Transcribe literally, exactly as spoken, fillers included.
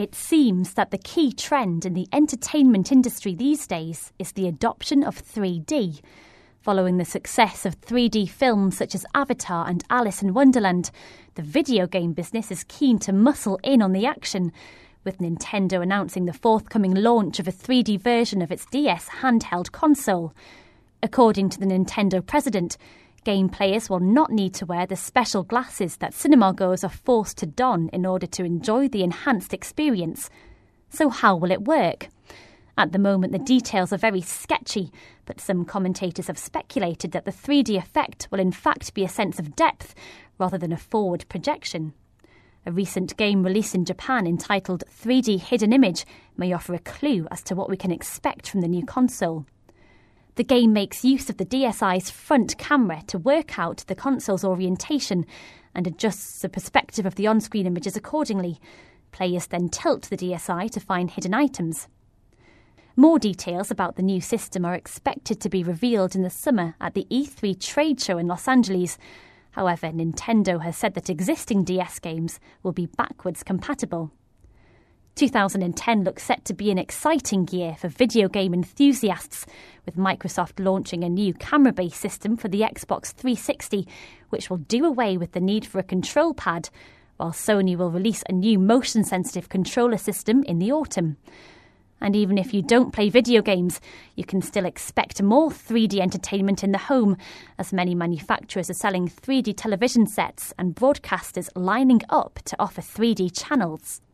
It seems that the key trend in the entertainment industry these days is the adoption of three D. Following the success of three D films such as Avatar and Alice in Wonderland, the video game business is keen to muscle in on the action, with Nintendo announcing the forthcoming launch of a three D version of its D S handheld console. According to the Nintendo president, game players will not need to wear the special glasses that cinema-goers are forced to don in order to enjoy the enhanced experience. So how will it work? At the moment, the details are very sketchy, but some commentators have speculated that the three D effect will in fact be a sense of depth rather than a forward projection. A recent game released in Japan entitled three D Hidden Image may offer a clue as to what we can expect from the new console. The game makes use of the D S i's front camera to work out the console's orientation and adjusts the perspective of the on-screen images accordingly. Players then tilt the D S i to find hidden items. More details about the new system are expected to be revealed in the summer at the E three trade show in Los Angeles. However, Nintendo has said that existing D S games will be backwards compatible. two thousand ten looks set to be an exciting year for video game enthusiasts, with Microsoft launching a new camera-based system for the Xbox three sixty, which will do away with the need for a control pad, while Sony will release a new motion-sensitive controller system in the autumn. And even if you don't play video games, you can still expect more three D entertainment in the home, as many manufacturers are selling three D television sets and broadcasters lining up to offer three D channels.